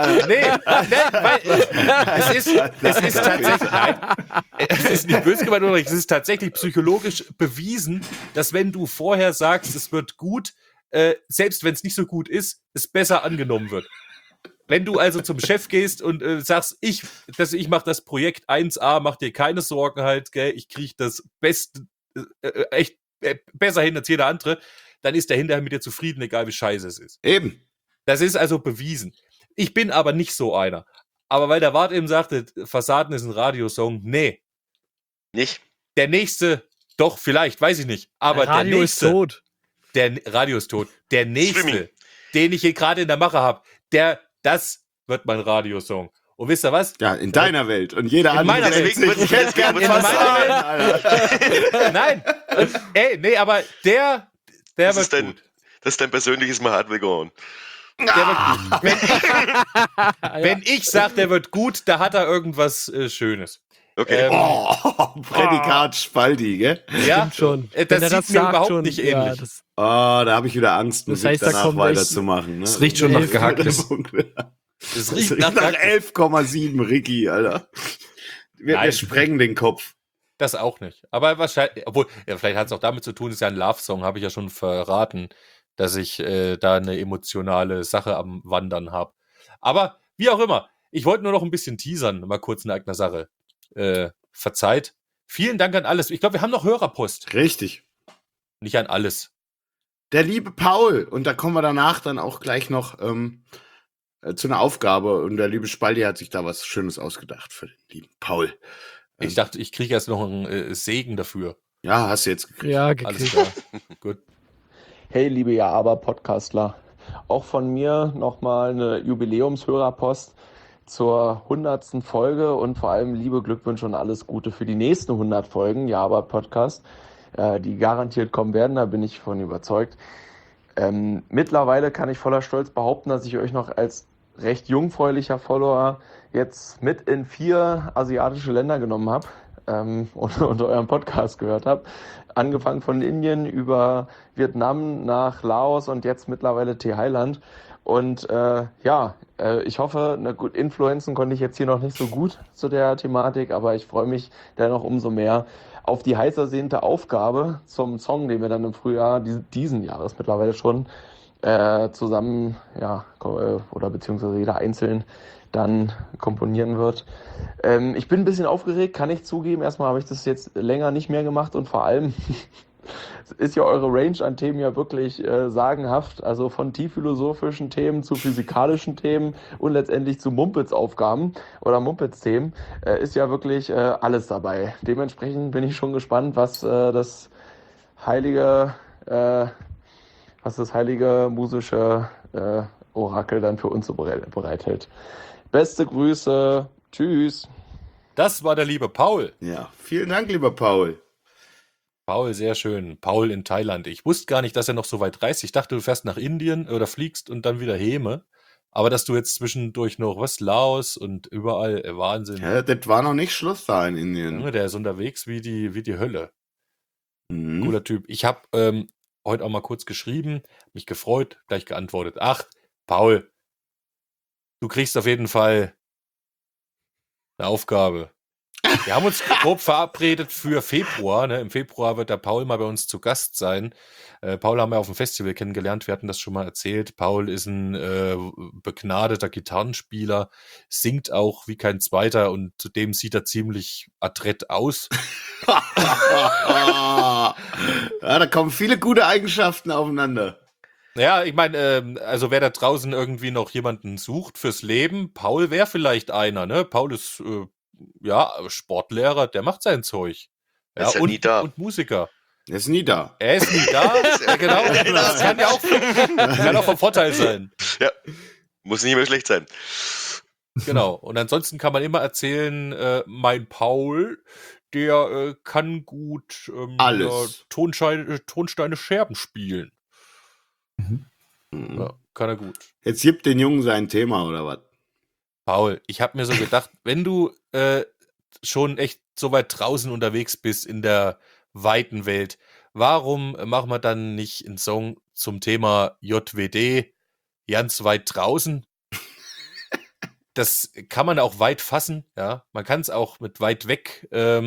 weil es ist tatsächlich, es ist nicht böse gemeint, Ulrich, es ist tatsächlich psychologisch bewiesen, dass wenn du vorher sagst, es wird gut, selbst wenn es nicht so gut ist, es besser angenommen wird. Wenn du also zum Chef gehst und sagst, ich mache das Projekt 1A, mach dir keine Sorgen halt, gell, ich kriege das Beste, echt besser hin als jeder andere, dann ist der hinterher mit dir zufrieden, egal wie scheiße es ist. Eben. Das ist also bewiesen. Ich bin aber nicht so einer. Aber weil der Wart eben sagte, Fassaden ist ein Radiosong, nee. Nicht? Der nächste, doch, vielleicht, weiß ich nicht. Aber der Radio nächste, ist tot. Der Radio ist tot. Der nächste, Streaming. den ich hier gerade in der Mache habe, das wird mein Radiosong. Und wisst ihr was? Ja, in deiner Welt. Und jeder In andere meiner Welt. denkt sich, ich hätte gerne In was meiner sagen. Nein. Nee, aber der Das wird ist dein, gut. das ist dein persönliches Mahatma. Der wird gut. Wenn ich sage, der wird gut, da hat er irgendwas Schönes. Okay. Prädikat Spaldi, gell? Ja, Stimmt schon. Das Wenn er sieht mir sagt überhaupt schon, nicht ja, ähnlich. das, Da habe ich wieder Angst, Das Musik heißt, da danach kommt weiterzumachen. Ne? Es riecht schon nach Gehacktes. Es Das riecht riecht nach nach 11,7, Ricky, Alter. Wir Nein. sprengen den Kopf. Das auch nicht. Aber wahrscheinlich, obwohl, ja, vielleicht hat es auch damit zu tun, ist ja ein Love-Song, habe ich ja schon verraten, dass ich da eine emotionale Sache am Wandern habe. Aber wie auch immer, ich wollte nur noch ein bisschen teasern, mal kurz in eigener Sache. Verzeiht. Vielen Dank an alles. Ich glaube, wir haben noch Hörerpost. Richtig. Nicht an alles. Der liebe Paul, und da kommen wir danach dann auch gleich noch zu einer Aufgabe, und der liebe Spaldi hat sich da was Schönes ausgedacht für den lieben Paul. Ich dachte, ich kriege erst noch einen Segen dafür. Ja, hast du jetzt gekriegt. ja, Alles gekriegt. klar. Gut. Hey, liebe Ja-Aber-Podcastler. Auch von mir nochmal eine Jubiläumshörerpost zur 100. Folge und vor allem liebe Glückwünsche und alles Gute für die nächsten 100 Folgen Ja-Aber-Podcast, die garantiert kommen werden, da bin ich von überzeugt. Mittlerweile kann ich voller Stolz behaupten, dass ich euch noch als recht jungfräulicher Follower jetzt mit in 4 asiatische Länder genommen habe und euren Podcast gehört habe. Angefangen von Indien über Vietnam nach Laos und jetzt mittlerweile Thailand. Und ich hoffe, gut, influenzen konnte ich jetzt hier noch nicht so gut zu der Thematik, aber ich freue mich dennoch umso mehr auf die heiß ersehnte Aufgabe zum Song, den wir dann im Frühjahr diesen Jahres mittlerweile schon zusammen, oder beziehungsweise jeder einzeln dann komponieren wird. Ich bin ein bisschen aufgeregt, kann ich zugeben. Erstmal habe ich das jetzt länger nicht mehr gemacht und vor allem ist ja eure Range an Themen ja wirklich sagenhaft. Also von tiefphilosophischen Themen zu physikalischen Themen und letztendlich zu Mumpitz-Aufgaben oder Mumpitz-Themen ist ja wirklich alles dabei. Dementsprechend bin ich schon gespannt, was das heilige musische Orakel dann für uns so bereithält. Beste Grüße. Tschüss. Das war der liebe Paul. Ja, vielen Dank, lieber Paul. Paul, sehr schön. Paul in Thailand. Ich wusste gar nicht, dass er noch so weit reist. Ich dachte, du fährst nach Indien oder fliegst und dann wieder Heme. Aber dass du jetzt zwischendurch noch Laos und überall, Wahnsinn. Ja, das war noch nicht Schluss da in Indien. Junge, der ist unterwegs wie die Hölle. Cooler Typ. Ich habe heute auch mal kurz geschrieben, mich gefreut, gleich geantwortet. Ach, Paul, du kriegst auf jeden Fall eine Aufgabe. Wir haben uns grob verabredet für Februar. Ne? Im Februar wird der Paul mal bei uns zu Gast sein. Paul haben wir auf dem Festival kennengelernt. Wir hatten das schon mal erzählt. Paul ist ein begnadeter Gitarrenspieler, singt auch wie kein Zweiter und zudem sieht er ziemlich adrett aus. Ja, da kommen viele gute Eigenschaften aufeinander. Ja, ich meine, also wer da draußen irgendwie noch jemanden sucht fürs Leben, Paul wäre vielleicht einer. Ne? Paul ist Sportlehrer, der macht sein Zeug. Ja, ist ja nie da. Und Musiker. Er ist nie da. Er ist nie da, genau. Das kann ja auch vom Vorteil sein. Ja, muss nicht mehr schlecht sein. Genau. Und ansonsten kann man immer erzählen, mein Paul, der kann gut alles. Tonsteine Scherben spielen. Ja, kann er gut. Jetzt gibt den Jungen sein Thema, oder was? Paul, ich habe mir so gedacht, wenn du schon echt so weit draußen unterwegs bist in der weiten Welt, warum machen wir dann nicht einen Song zum Thema JWD, ganz weit draußen? Das kann man auch weit fassen, ja. Man kann es auch mit weit weg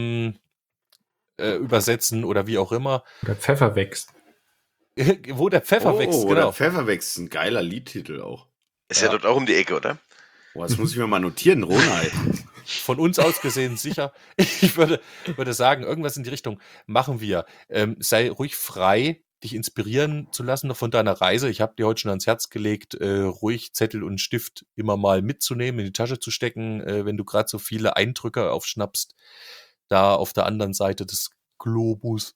übersetzen oder wie auch immer. Oder Pfeffer wächst. Wo der Pfeffer wächst, genau. Wo der Pfeffer wächst, ein geiler Liedtitel auch. Ist ja dort auch um die Ecke, oder? Boah, das muss ich mir mal notieren, Ronald. Von uns aus gesehen sicher. Ich würde sagen, irgendwas in die Richtung machen wir. Sei ruhig frei, dich inspirieren zu lassen noch von deiner Reise. Ich habe dir heute schon ans Herz gelegt, ruhig Zettel und Stift immer mal mitzunehmen, in die Tasche zu stecken, wenn du gerade so viele Eindrücke aufschnappst, da auf der anderen Seite des Globus.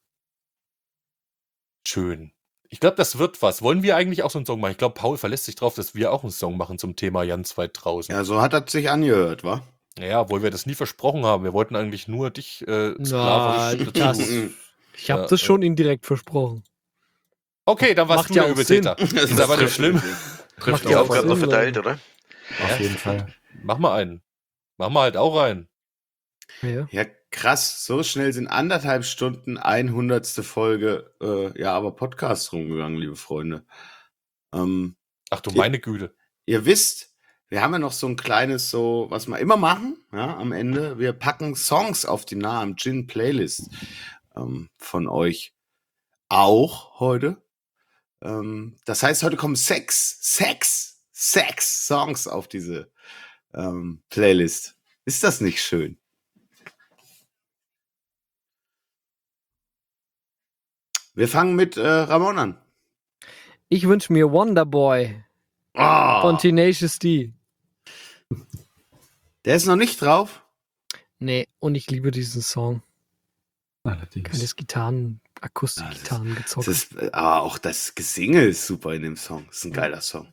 Schön. Ich glaube, das wird was. Wollen wir eigentlich auch so einen Song machen? Ich glaube, Paul verlässt sich drauf, dass wir auch einen Song machen zum Thema ganz weit draußen. Ja, so hat das sich angehört, wa? Ja, obwohl wir das nie versprochen haben. Wir wollten eigentlich nur dich sklavisch dazu. Ich habe das schon indirekt versprochen. Okay, dann warst du der Übeltäter. Das ist aber nicht schlimm. Trifft die Aufgabe noch verteilt, oder? Auf jeden Fall. Mach mal einen. Mach mal halt auch einen. Ja, krass. So schnell sind 1,5 Stunden 100. Folge, aber Podcast rumgegangen, liebe Freunde. Ach du meine Güte. Ihr wisst, wir haben ja noch so ein kleines, so, was wir immer machen, ja, am Ende. Wir packen Songs auf die Namen Gin Playlist von euch auch heute. Das heißt, heute kommen 6 Songs auf diese Playlist. Ist das nicht schön? Wir fangen mit Ramon an. Ich wünsche mir Wonderboy von Tenacious D. Der ist noch nicht drauf? Nee, und ich liebe diesen Song. Allerdings. Kleines Akustikgitarren gezockt. Aber auch das Gesinge ist super in dem Song. Das ist ein geiler Song.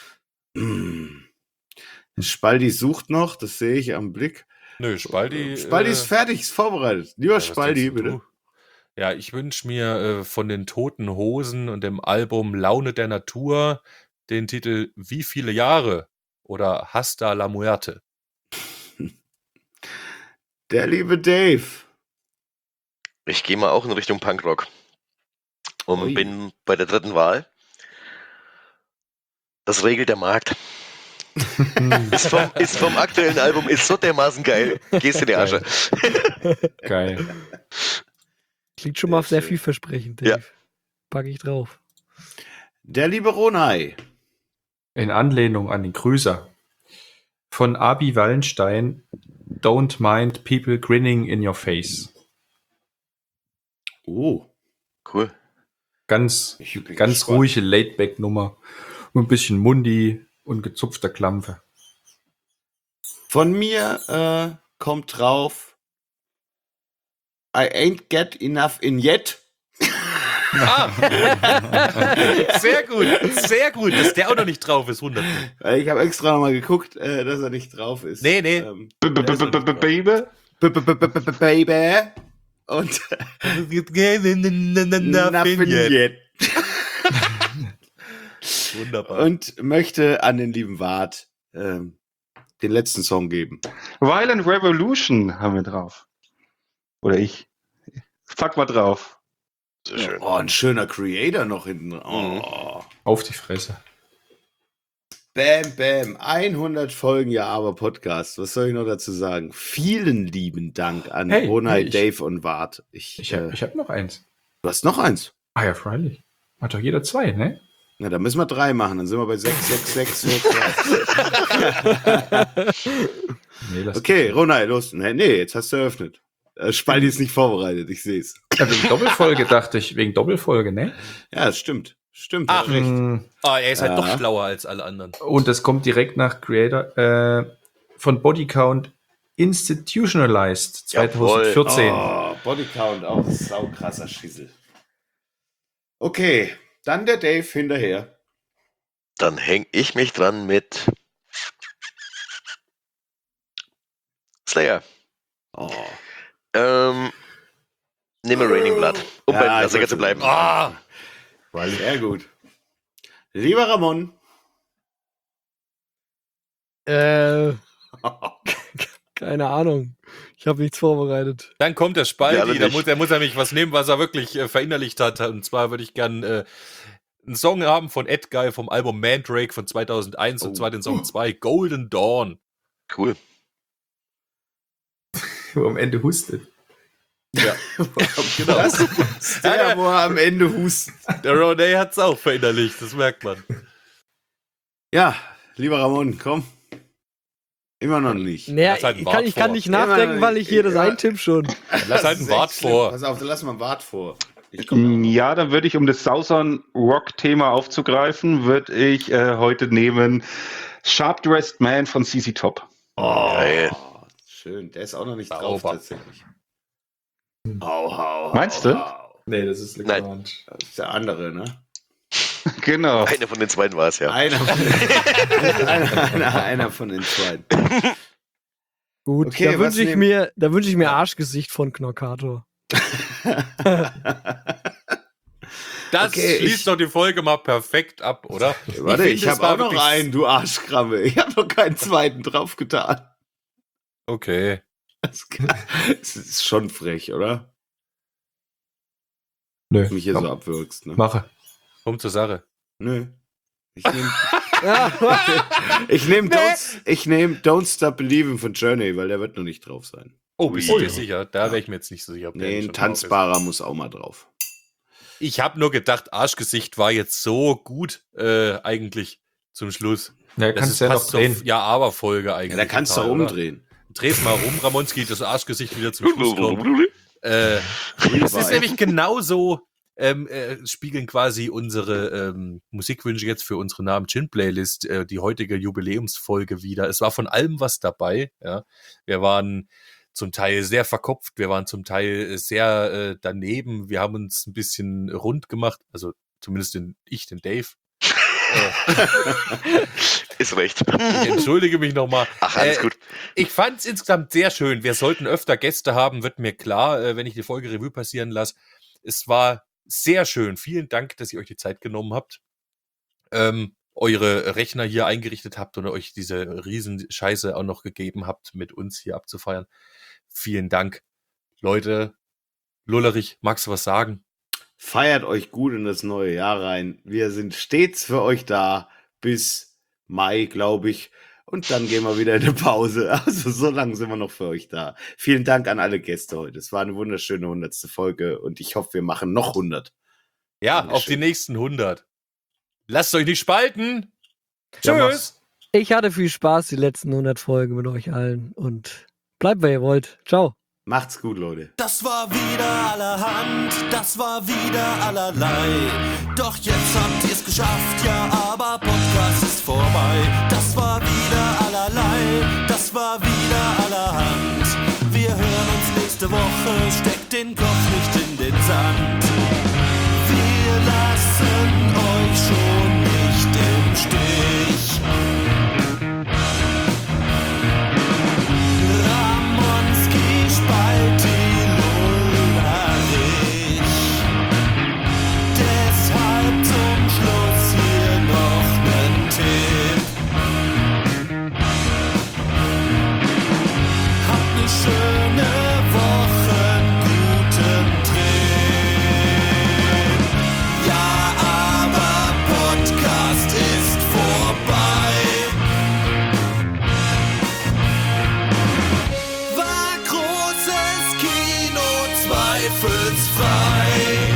Spaldi sucht noch, das sehe ich am Blick. Nö, Spaldi ist fertig, ist vorbereitet. Lieber Spaldi, bitte. Ja, ich wünsche mir von den Toten Hosen und dem Album Laune der Natur den Titel Wie viele Jahre oder Hasta la Muerte. Der liebe Dave. Ich gehe mal auch in Richtung Punkrock und bin bei der dritten Wahl. Das regelt der Markt. ist vom aktuellen Album, ist so dermaßen geil. Gehst in die Asche. Geil. Klingt schon mal sehr vielversprechend, Dave. Ja. Packe ich drauf. Der liebe Ronay. In Anlehnung an den Grüßer. Von Abi Wallenstein. Don't mind people grinning in your face. Oh. Cool. Ganz ruhige Laidback-Nummer. Ein bisschen Mundi und gezupfter Klampfe. Von mir kommt drauf I ain't get enough in yet. Sehr gut, sehr gut. Dass der auch noch nicht drauf ist, 100. Ich habe extra nochmal geguckt, dass er nicht drauf ist. Nee. Baby. Baby. Und nothing yet. Wunderbar. Und möchte an den lieben Wart den letzten Song geben. Violent Revolution haben wir drauf. Oder ich. Pack mal drauf. Sehr schön. Oh, ein schöner Creator noch hinten. Oh. Auf die Fresse. Bam, bam. 100 Folgen Ja, aber Podcast. Was soll ich noch dazu sagen? Vielen lieben Dank an Ronay, Dave und Wart. Ich hab noch eins. Du hast noch eins? Ah ja, freilich. Hat doch jeder 2, ne? Na, dann müssen wir 3 machen. Dann sind wir bei 6, 6, 6, 6. Okay, Ronay, los. Nee, jetzt hast du eröffnet. Spaldi ist nicht vorbereitet, ich sehe es. Ja, wegen Doppelfolge dachte ich. Wegen Doppelfolge, ne? Ja, das stimmt. Ach, recht. Er ist halt doch schlauer als alle anderen. Und das kommt direkt nach Creator von Bodycount Institutionalized 2014. Oh, Bodycount, auch saukrasser Schissel. Okay, dann der Dave hinterher. Dann häng ich mich dran mit Slayer. Oh. Nehmen wir Raining Blood, um beim Klassiker zu bleiben. Sehr gut. Lieber Ramon. Keine Ahnung. Ich habe nichts vorbereitet. Dann kommt der Spaldi, da muss er nämlich was nehmen, was er wirklich verinnerlicht hat. Und zwar würde ich gerne einen Song haben von Edguy vom Album Mandrake von 2001 und zwar den Song 2, Golden Dawn. Cool. Wo am Ende hustet. Ja, genau. Wo er am Ende hustet. Der Ronay hat es auch verinnerlicht, das merkt man. Ja, lieber Ramon, komm. Immer noch nicht. Naja, ich kann nicht nachdenken, weil ich hier das eintipp schon. Lass halt einen Wart vor. Pass auf, dann lass mal einen Wart vor. Ja, dann würde ich, um das Southern Rock-Thema aufzugreifen, würde ich heute nehmen Sharp Dressed Man von ZZ Top. Oh, geil. Schön, der ist auch noch nicht drauf tatsächlich. Meinst du? Nee, das ist Nein. Das ist der andere, ne? Genau. Einer von den beiden war es, ja. Einer von den beiden. Gut, okay, da wünsche ich mir Arschgesicht von Knockator. Das schließt doch die Folge mal perfekt ab, oder? Warte, ich habe auch noch einen, du Arschkramme. Ich habe noch keinen zweiten draufgetan. Okay. Das ist schon frech, oder? Nö. Dass du mich hier so abwürgst, ne? Mache. Komm zur Sache. Nö. Ich nehme Don't Stop Believing von Journey, weil der wird noch nicht drauf sein. Oh, bist du dir sicher? Da wäre ich mir jetzt nicht so sicher. Ob nee, ein tanzbarer muss auch mal drauf. Ich habe nur gedacht, Arschgesicht war jetzt so gut eigentlich zum Schluss. Ja, kannst du ja noch drehen. Ja, aber Folge eigentlich. Ja, da kannst du umdrehen. Dreh's mal rum, Ramonski, das Arschgesicht wieder zum Schluss kommt. Es ist nämlich genauso, spiegeln quasi unsere Musikwünsche jetzt für unsere Namen-Chin-Playlist, die heutige Jubiläumsfolge wieder. Es war von allem was dabei. Ja. Wir waren zum Teil sehr verkopft, wir waren zum Teil sehr daneben, wir haben uns ein bisschen rund gemacht, also zumindest den Dave. Ist recht. Ich entschuldige mich nochmal. Ach, alles gut. Ich fand es insgesamt sehr schön. Wir sollten öfter Gäste haben, wird mir klar, wenn ich die Folge Revue passieren lasse. Es war sehr schön. Vielen Dank, dass ihr euch die Zeit genommen habt, eure Rechner hier eingerichtet habt und euch diese Riesenscheiße auch noch gegeben habt, mit uns hier abzufeiern. Vielen Dank. Leute, Lullerich, magst du was sagen? Feiert euch gut in das neue Jahr rein. Wir sind stets für euch da bis Mai, glaube ich. Und dann gehen wir wieder in eine Pause. Also so lange sind wir noch für euch da. Vielen Dank an alle Gäste heute. Es war eine wunderschöne 100. Folge und ich hoffe, wir machen noch 100. Ja, Dankeschön. Auf die nächsten 100. Lasst euch nicht spalten. Ja, Tschüss. Ich hatte viel Spaß die letzten 100 Folgen mit euch allen und bleibt, wer ihr wollt. Ciao. Macht's gut, Leute. Das war wieder allerhand, das war wieder allerlei. Doch jetzt habt ihr's geschafft, ja, aber Podcast ist vorbei. Das war wieder allerlei, das war wieder allerhand. Wir hören uns nächste Woche, steckt den Kopf nicht in den Sand. Wir lassen euch schon nicht im Stich. Schöne Wochen, guten Dreh. zweifelsfrei.